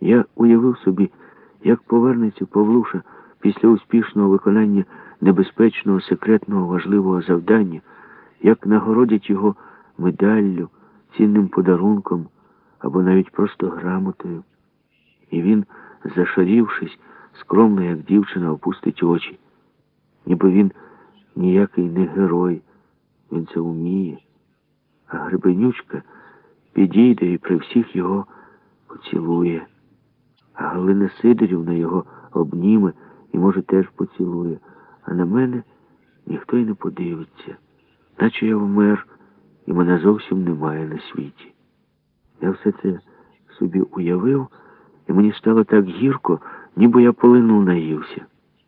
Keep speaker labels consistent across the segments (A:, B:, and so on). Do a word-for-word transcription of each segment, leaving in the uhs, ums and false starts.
A: Я уявив собі, як повернеться Павлуша після успішного виконання небезпечного, секретного, важливого завдання, як нагородять його медаллю, цінним подарунком або навіть просто грамотою. І він, зашарівшись, скромно, як дівчина, опустить очі. Ніби він ніякий не герой, він це вміє. А Гребенючка підійде і при всіх його поцілує. А Галина Сидорівна його обніме і, може, теж поцілує. А на мене ніхто й не подивиться. Наче я вмер, і мене зовсім немає на світі. Я все це собі уявив, і мені стало так гірко, ніби я полину наївся.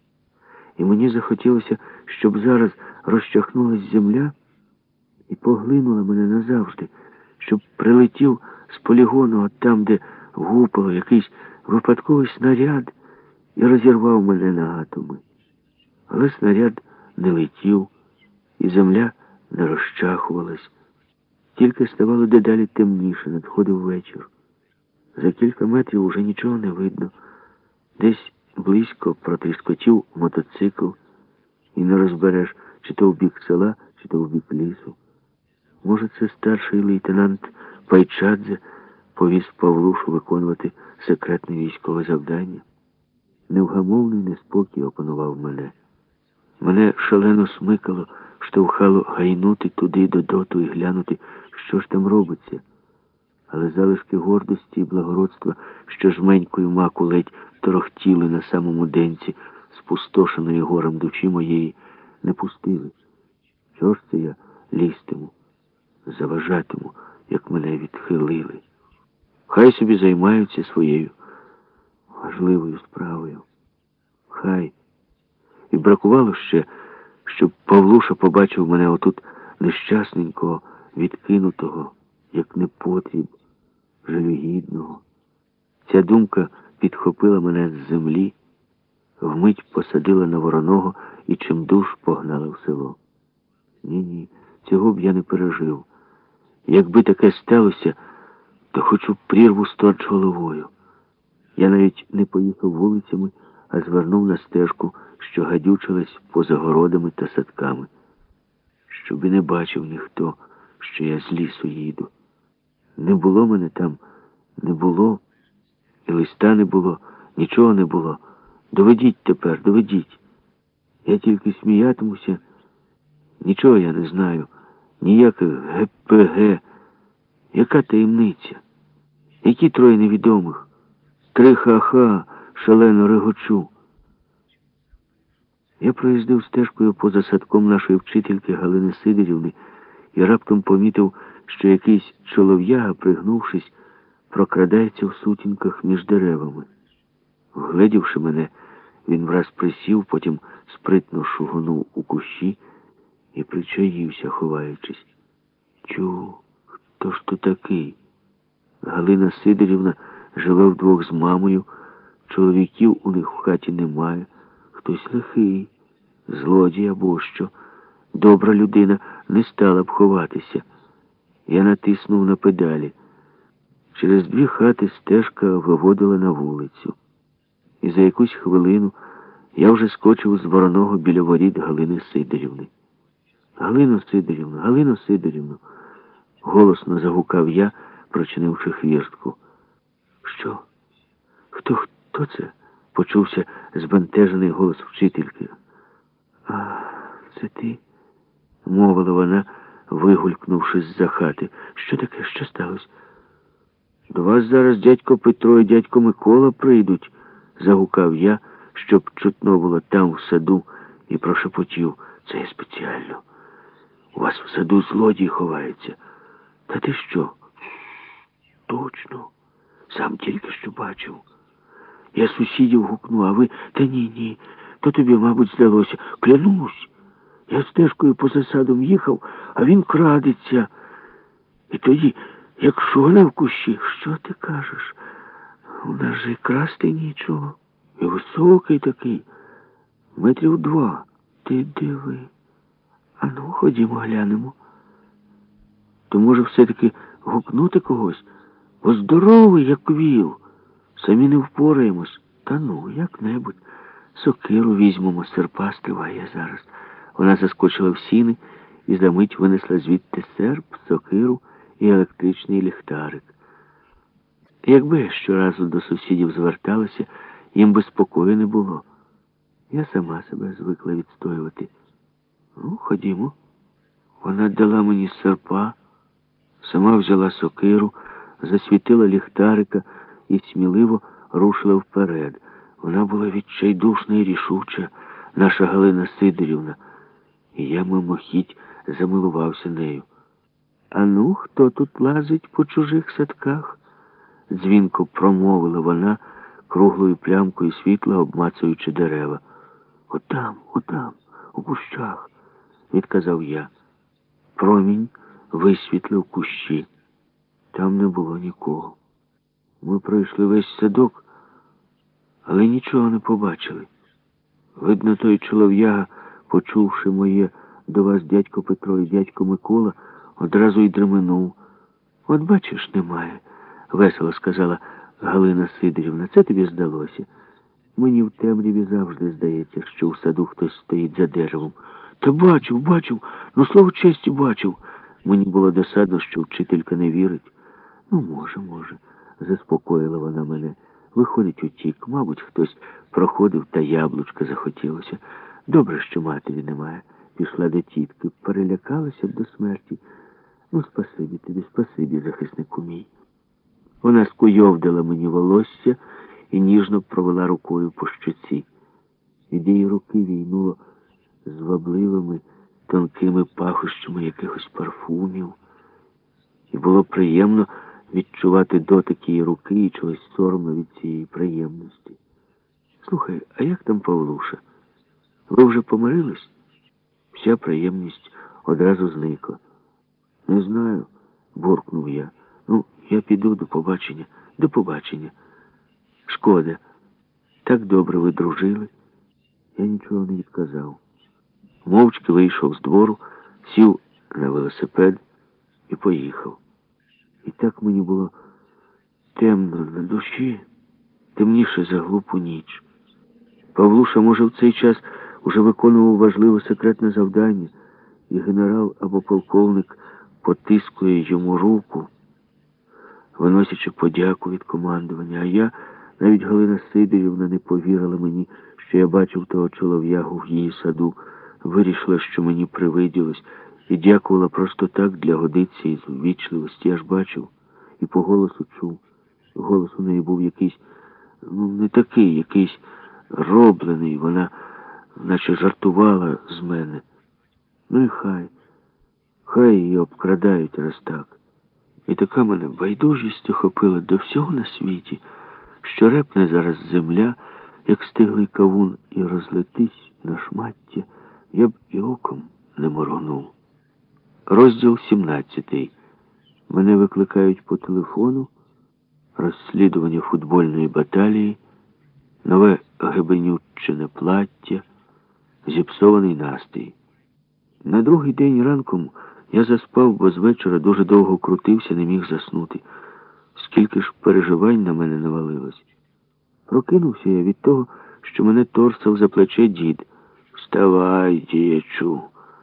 A: І мені захотілося, щоб зараз розчахнулась земля і поглинула мене назавжди, щоб прилетів з полігону от там, де гупало якийсь випадковий снаряд, і розірвав мене на атоми. Але снаряд не летів, і земля не розчахувалась. Тільки ставало дедалі темніше, надходив вечір. За кілька метрів уже нічого не видно. Десь близько протріскотів мотоцикл, і не розбереш, чи то в бік села, чи то в бік лісу. Може, це старший лейтенант Пайчадзе повіз Павлушу виконувати секретне військове завдання. Невгамовний неспокій опанував мене. Мене шалено смикало, штовхало гайнути туди до доту і глянути, що ж там робиться. Але залишки гордості і благородства, що жменькою маку ледь торохтіли на самому денці спустошеної горем душі моєї, не пустили. Чого ж це я лізтиму, заважатиму, як мене відхилили? Хай собі займаються своєю важливою справою. Хай. І бракувало ще, щоб Павлуша побачив мене отут нещасненького, відкинутого, як непотріб, жалюгідного. Ця думка підхопила мене з землі, вмить посадила на вороного і чимдуж погнала в село. Ні-ні, цього б я не пережив. Якби таке сталося, то хоч у прірву сторч головою. Я навіть не поїхав вулицями, а звернув на стежку, що гадючилась поза городами та садками. Щоб і не бачив ніхто, що я з лісу їду. Не було мене там, не було, і листа не було, нічого не було. Доведіть тепер, доведіть. Я тільки сміятимуся. Нічого я не знаю, ніяких ге пе ге. Яка таємниця? Які троє невідомих? Три ха-ха, шалено регочу. Я проїздив стежкою поза садком нашої вчительки Галини Сидорівни і раптом помітив, що якийсь чолов'яга, пригнувшись, прокрадається в сутінках між деревами. Вгледівши мене, він враз присів, потім спритно шугонув у кущі і причаївся, ховаючись. Чу, хто ж то такий? Галина Сидорівна живе вдвох з мамою, чоловіків у них в хаті немає. Хтось лихий, злодій або що. Добра людина не стала б ховатися. Я натиснув на педалі. Через дві хати стежка виводила на вулицю. І за якусь хвилину я вже скочив з вороного біля воріт Галини Сидорівни. «Галино Сидорівно, Галино Сидорівно!» — голосно загукав я, прочинивши хвіртку. «Що? Хто, хто це?» — почувся збентежений голос вчительки. «А, це ти?» — мовила вона, вигулькнувши з-за хати. «Що таке? Що сталося?» «До вас зараз дядько Петро і дядько Микола прийдуть», — загукав я, щоб чутно було там, в саду, і прошепотів. «Це я спеціально. У вас в саду злодій ховається». «Та ти що?» «Точно. Сам тільки що бачив. Я сусідів гукну, а ви...» «Та ні, ні, то тобі, мабуть, здалося. Клянусь. Я стежкою поза садом їхав, а він крадеться. І тоді, як шугне в кущі, що ти кажеш? У нас же й красти нічого. І високий такий, метрів два. Ти диви. А ну, ходімо, глянемо. То може все-таки гукнути когось? Бо здоровий, як віл. Самі не впораємось. Та ну, як-небудь. Сокиру візьмемо, серпа стриває зараз. Вона заскочила в сіни і за мить винесла звідти серп, сокиру і електричний ліхтарик. Якби я щоразу до сусідів зверталася, їм би спокою не було. Я сама себе звикла відстоювати. Ну, ходімо. Вона дала мені серпа, сама взяла сокиру, засвітила ліхтарика і сміливо рушила вперед. Вона була відчайдушна і рішуча, наша Галина Сидорівна, і я мимохідь замилувався нею. «А ну, хто тут лазить по чужих садках?» — дзвінко промовила вона, круглою плямкою світла обмацуючи дерева. «Отам, отам, у кущах», — відказав я. Промінь висвітлив кущі. Там не було нікого. Ми пройшли весь садок, але нічого не побачили. Видно, той чолов'яга, почувши моє до вас дядько Петро і дядько Микола, одразу й дременув. «От бачиш, немає», — весело сказала Галина Сидорівна. «Це тобі здалося. Мені в темряві завжди здається, що в саду хтось стоїть за деревом». «Та бачив, бачив, ну, слово честі, бачив». Мені було досадно, що вчителька не вірить. «Ну, може, може», — заспокоїла вона мене. «Виходить, утік. Мабуть, хтось проходив, та яблучка захотілося. Добре, що матері немає. Пішла до тітки. Перелякалася б до смерті. Ну, спасибі тобі, спасибі, захиснику мій». Вона скуйовдила мені волосся і ніжно провела рукою по щоці. Від її руки війнуло звабливими, тонкими пахощами якихось парфумів. І було приємно відчувати дотик її руки і чогось соромно від цієї приємності. «Слухай, а як там Павлуша? Ви вже помирились?» Вся приємність одразу зникла. «Не знаю», — буркнув я. «Ну, я піду, до побачення, до побачення. Шкода, так добре ви дружили». Я нічого не відказав. Мовчки вийшов з двору, сів на велосипед і поїхав. І так мені було темно на душі, темніше за глупу ніч. Павлуша, може, в цей час уже виконував важливе секретне завдання, і генерал або полковник потискує йому руку, виносячи подяку від командування. А я, навіть Галина Сидорівна, не повірила мені, що я бачив того чолов'ягу в її саду, вирішила, що мені привиділось, і дякувала просто так для годиці і ввічливості. Я ж бачив і по голосу чув. Голос у неї був якийсь, ну, не такий, якийсь роблений. Вона наче жартувала з мене. Ну і хай, хай її обкрадають раз так. І така мене байдужість охопила до всього на світі, що репне зараз земля, як стиглий кавун, і розлетись на шмаття, я б і оком не моргнув. Розділ сімнадцятий. Мене викликають по телефону. Розслідування футбольної баталії, нове гебенюччине плаття, зіпсований настрій. На другий день ранком я заспав, бо з вечора дуже довго крутився, не міг заснути. Скільки ж переживань на мене навалилось. Прокинувся я від того, що мене торсав за плече дід. «Вставай, діячу,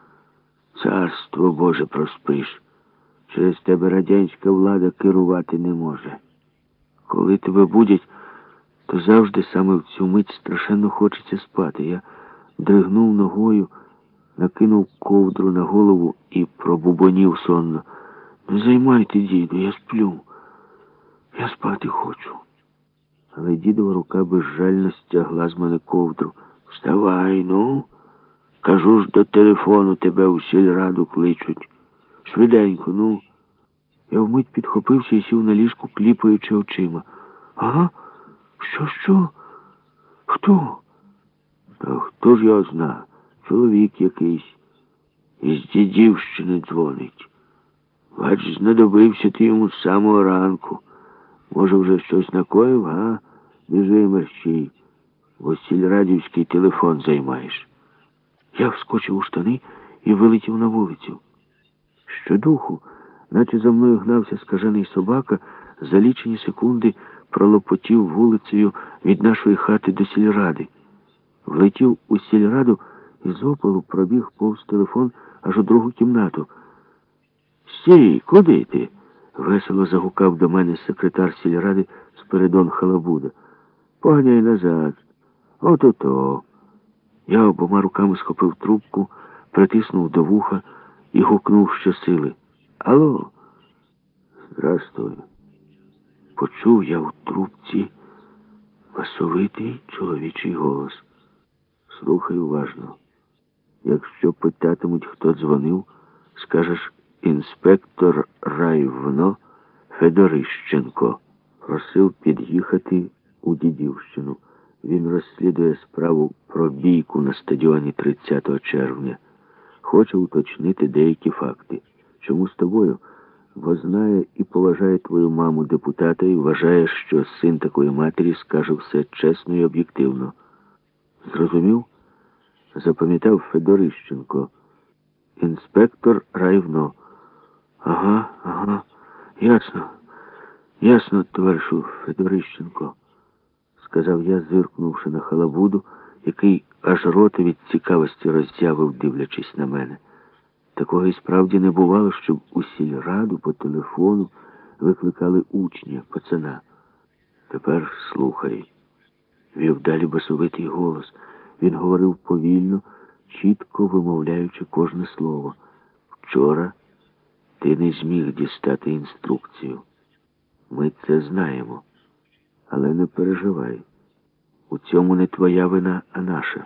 A: царство Боже проспиш. Через тебе радянська влада керувати не може. Коли тебе будять, то завжди саме в цю мить страшенно хочеться спати». Я дригнув ногою, накинув ковдру на голову і пробубонів сонно. «Не займайте, діду, я сплю. Я спати хочу». Але дідова рука безжально стягла з мене ковдру. «Вставай, ну. Кажу ж, до телефону тебе у сільраду кличуть. Швиденько, ну». Я вмить підхопився і сів на ліжку, кліпаючи очима. «Ага? Що, що? Хто?» «Та хто ж його зна? Чоловік якийсь. Із Дідівщини дзвонить. Бач, знадобився ти йому з самого ранку. Може, вже щось накоїв, га? Біжи, мерщій, бо сільрадівський телефон займаєш». Я вскочив у штани і вилетів на вулицю. Щодуху, наче за мною гнався скажений собака, за лічені секунди пролопотів вулицею від нашої хати до сільради. Влетів у сільраду і з опалу пробіг повз телефон аж у другу кімнату. «Стій, куди ти?» — весело загукав до мене секретар сільради Спиридон Халабуда. «Поганяй назад. От-ото». Я обома руками схопив трубку, притиснув до вуха і гукнув щосили. «Алло?» «Здрастуй». Почув я у трубці басовитий чоловічий голос. «Слухай уважно. Якщо питатимуть, хто дзвонив, скажеш інспектор райвно Федорищенко. Просив під'їхати у Дідівщину. Він розслідує справу про бійку на стадіоні тридцятого червня. Хоче уточнити деякі факти. Чому з тобою? Бо знає і поважає твою маму депутата і вважає, що син такої матері скаже все чесно і об'єктивно. Зрозумів? Запам'ятав Федорищенко. Інспектор райвно. Ага, ага, ясно. Ясно, товаришу Федорищенко, сказав я, зиркнувши на Халабуду, який аж рота від цікавості роззявив, дивлячись на мене. Такого і справді не бувало, щоб у сільраду по телефону викликали учня, пацана. Тепер слухай. Вів далі басовитий голос. Він говорив повільно, чітко вимовляючи кожне слово. Вчора ти не зміг дістати інструкцію. Ми це знаємо. Але не переживай. У цьому не твоя вина, а наша.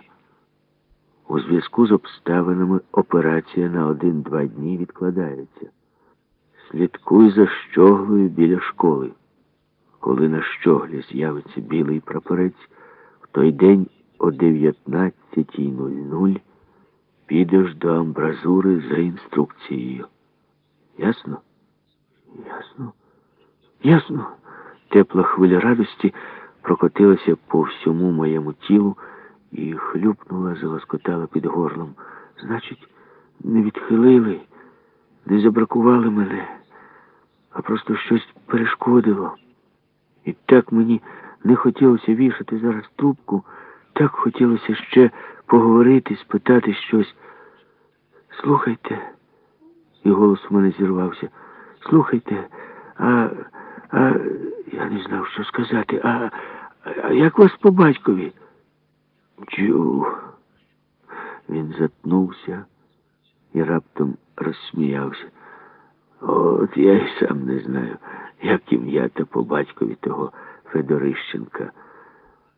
A: У зв'язку з обставинами операція на один-два дні відкладається. Слідкуй за щоглою біля школи. Коли на щоглі з'явиться білий прапорець, в той день о дев'ятнадцятій нуль-нуль підеш до амбразури за інструкцією. Ясно? Ясно. Ясно. Тепла хвиля радості прокотилася по всьому моєму тілу і хлюпнула, залоскотала під горлом. Значить, не відхилили, не забракували мене, а просто щось перешкодило. І так мені не хотілося вішати зараз трубку, так хотілося ще поговорити, спитати щось. Слухайте, і голос у мене зірвався. Слухайте, а, а я не знав, що сказати, а, а як вас по батькові? Джу. Він затнувся і раптом розсміявся. От я й сам не знаю, як ім'я та по батькові того Федорищенка.